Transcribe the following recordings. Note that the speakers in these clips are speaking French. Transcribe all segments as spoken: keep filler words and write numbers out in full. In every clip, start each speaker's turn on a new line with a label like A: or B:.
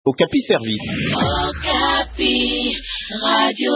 A: Okapi Service.
B: Okapi, Radio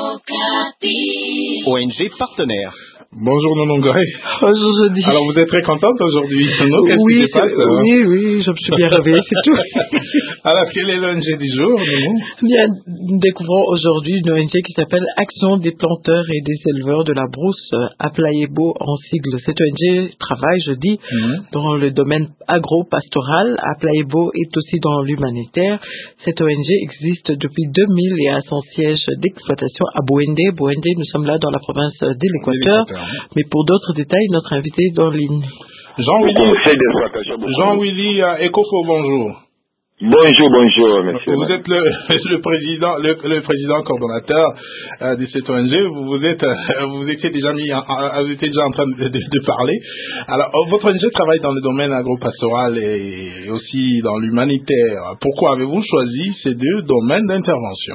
B: Okapi.
A: O N G partenaire.
C: Bonjour Nonongoré.
D: Bonjour Jody.
C: Alors vous êtes très contente aujourd'hui. Non, qu'est-ce
D: oui,
C: qui se passe?
D: Oui, oui, je me suis bien réveillée, c'est tout.
C: Alors quel est l'O N G du jour?
D: Bien, nous découvrons aujourd'hui une O N G qui s'appelle Action des planteurs et des éleveurs de la brousse, Aplayebo en sigle. Cette O N G travaille, je dis, mm-hmm. dans le domaine agro-pastoral. Aplayebo est aussi dans l'humanitaire. Cette O N G existe depuis deux mille et a son siège d'exploitation à Bouende. Bouende, nous sommes là dans la province de l'Équateur. Mais pour d'autres détails, notre invité est dans ligne.
C: Jean-Willy, Jean-Willy uh, Ekofo, bonjour.
E: Bonjour, bonjour, monsieur.
C: Vous êtes le, le président, le, le président coordonnateur euh, de cette O N G. Vous, vous êtes, euh, vous étiez déjà mis, en, vous étiez déjà en train de, de, de parler. Alors, votre O N G travaille dans le domaine agro-pastoral et aussi dans l'humanitaire. Pourquoi avez-vous choisi ces deux domaines d'intervention?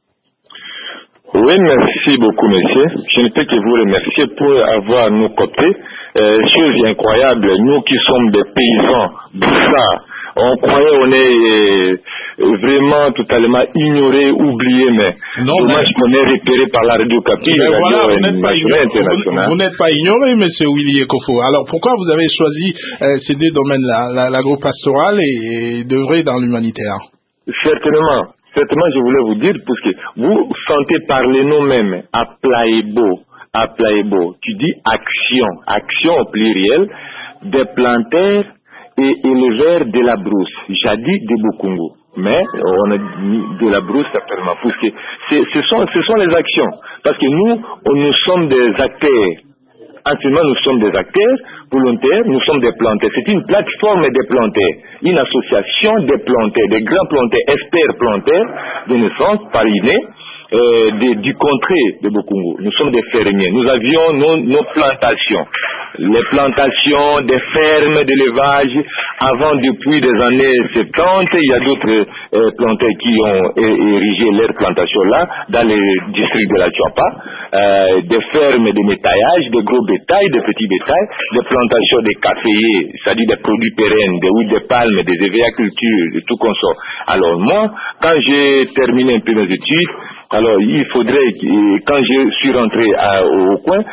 E: Oui, merci beaucoup, monsieur. Je ne peux que vous remercier pour avoir nous coopté. Euh, chose incroyable, nous qui sommes des paysans, boussards, on croyait on est euh, vraiment totalement ignorés, oubliés, mais
C: non,
E: dommage qu'on est repéré par la Radio Okapi, la
C: voilà,
E: radio
C: vous n'êtes pas
E: internationale.
C: Vous, vous n'êtes pas ignoré, monsieur Willy Ekofo. Alors pourquoi vous avez choisi euh, ces deux domaines-là, l'agro-pastoral et, et d'œuvrer dans l'humanitaire?
E: Certainement. Certainement, je voulais vous dire, parce que vous sentez parler nous-mêmes, Aplayebo, Aplayebo, tu dis action, action au pluriel, des planteurs et éleveurs de la brousse, jadis de Bokungu. Mais on a mis de la brousse certainement, parce que ce sont, ce sont les actions. Parce que nous, nous sommes des acteurs. Actuellement, nous sommes des acteurs volontaires, nous sommes des planteurs. C'est une plateforme des planteurs, une association des planteurs, des grands planteurs, experts planteurs de naissance, parinés, euh, de, du contrée de Bokungu. Nous sommes des fermiers. Nous avions nos, nos plantations, les plantations des fermes d'élevage. Avant, depuis des années soixante-dix, il y a d'autres euh, planteurs qui ont é- érigé leurs plantations-là dans les districts de la Tchouapa, euh, des fermes de métaillage, de gros bétail, de petits bétail, des plantations de caféiers, c'est-à-dire des produits pérennes, des huiles de palme, des éveillatures, de tout consort. Alors moi, quand j'ai terminé un peu mes études, alors il faudrait, quand je suis rentré à, au coin,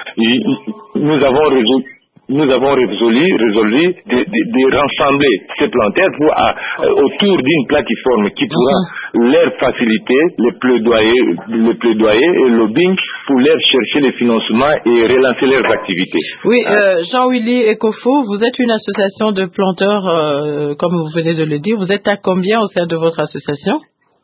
E: nous avons résolu Nous avons résolu, résolu de, de, de rassembler ces planteurs pour, à, autour d'une plateforme qui pourra mm-hmm. leur faciliter le plaidoyer, le plaidoyer et le lobbying pour leur chercher les financements et relancer leurs activités.
D: Oui, euh, Jean-Willy Ekofo, vous êtes une association de planteurs, euh, comme vous venez de le dire. Vous êtes à combien au sein de votre association?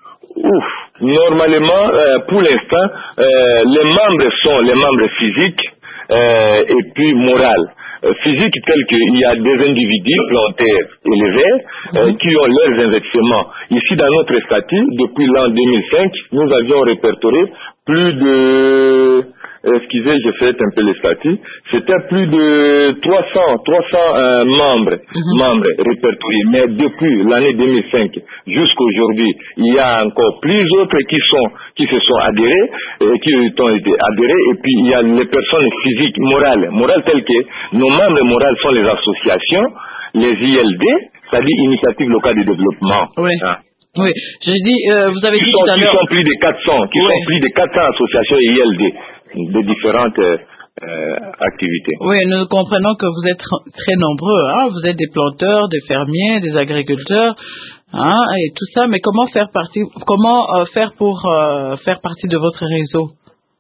E: Ouf, normalement, euh, pour l'instant, euh, les membres sont les membres physiques euh, et puis moraux. Physique tel qu'il y a des individus planteurs élevés euh, qui ont leurs investissements. Ici, dans notre statut, depuis l'an deux mille cinq, nous avions répertorié plus de... Excusez, je fais un peu le statut. C'était plus de trois cents euh, membres, mm-hmm. membres répertoriés. Mais depuis l'année deux mille cinq jusqu'aujourd'hui, il y a encore plus d'autres qui sont, qui se sont adhérés, euh, qui ont été adhérés. Et puis il y a les personnes physiques, morales, morales telles que nos membres morales sont les associations, les I L D, c'est-à-dire Initiative locale de développement.
D: Oui. Hein. Oui, je dis, euh, vous avez
E: qui
D: dit
E: sont,
D: tout à l'heure...
E: Qui sont plus de quatre cents, qui oui. sont plus de quatre cents associations I L D de différentes euh, activités.
D: Oui, nous comprenons que vous êtes très nombreux, hein? Vous êtes des planteurs, des fermiers, des agriculteurs, hein, et tout ça, mais comment faire partie, comment euh, faire pour euh, faire partie de votre réseau?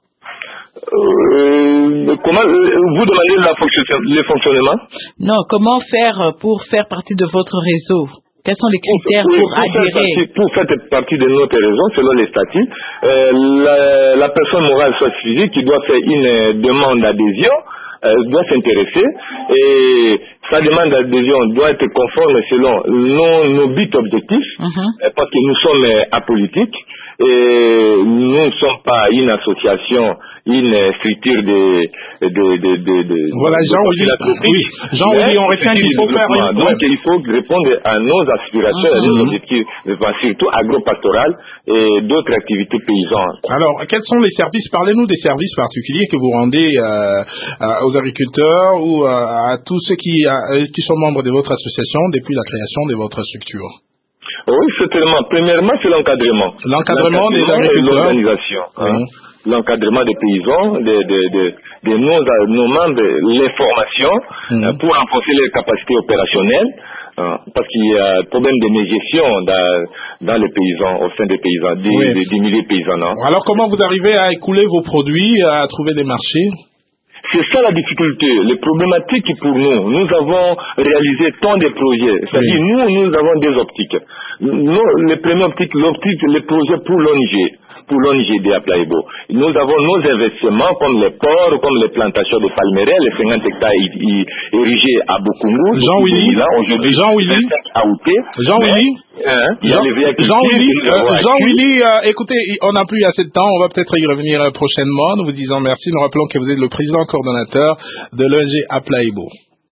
E: Euh, comment euh, vous demandez la fonction, le fonctionnement?
D: Non, comment faire pour faire partie de votre réseau? Quels sont les critères pour,
E: pour, pour
D: adhérer?
E: Faire partie, pour faire partie de notre réseau, selon les statuts, euh, la, la personne morale soit physique qui doit faire une euh, demande d'adhésion, euh, doit s'intéresser, et sa demande d'adhésion doit être conforme selon nos, nos buts objectifs, mm-hmm. euh, parce que nous sommes euh, apolitiques, et nous ne sommes pas une association, une structure de... de, de, de, de
C: voilà, Jean-Willy, oui. Jean-Willy, on retient qu'il faut faire... Une...
E: Donc, il faut répondre à nos aspirations, mm-hmm. à nos objectifs, surtout agro-pastoral et d'autres activités paysannes.
C: Alors, quels sont les services? Parlez-nous des services particuliers que vous rendez euh, aux agriculteurs ou euh, à tous ceux qui, euh, qui sont membres de votre association depuis la création de votre structure.
E: Oui, certainement. Premièrement, c'est l'encadrement.
C: L'encadrement des agriculteurs.
E: L'organisation. Hein. Mmh. L'encadrement des paysans, de, de, de, de nos, nos membres, les formations mmh. euh, pour renforcer les capacités opérationnelles. Hein, parce qu'il y a un problème de gestion dans, dans les paysans, au sein des paysans, des, oui. des, des milliers de paysans. Hein.
C: Alors, comment vous arrivez à écouler vos produits, à trouver des marchés?
E: C'est ça la difficulté, les problématiques pour nous. Nous avons réalisé tant de projets. C'est-à-dire, oui. nous, nous avons des optiques. Nous, les premières optiques, l'optique, les projets pour l'O N G, pour l'O N G de Aplayebo. Nous avons nos investissements comme les ports, comme les plantations de palmeraie, les cinquante hectares érigés à Bokungu.
C: Jean-Willy,
E: aujourd'hui,
C: Jean-Willy, Jean-Willy,
E: hein,
C: Jean-Willy, euh, Jean-Willy, euh, écoutez, on n'a plus assez de temps, on va peut-être y revenir prochainement. Nous vous disons merci. Nous rappelons que vous êtes le président coordonnateur de l'O N G Aplayebo.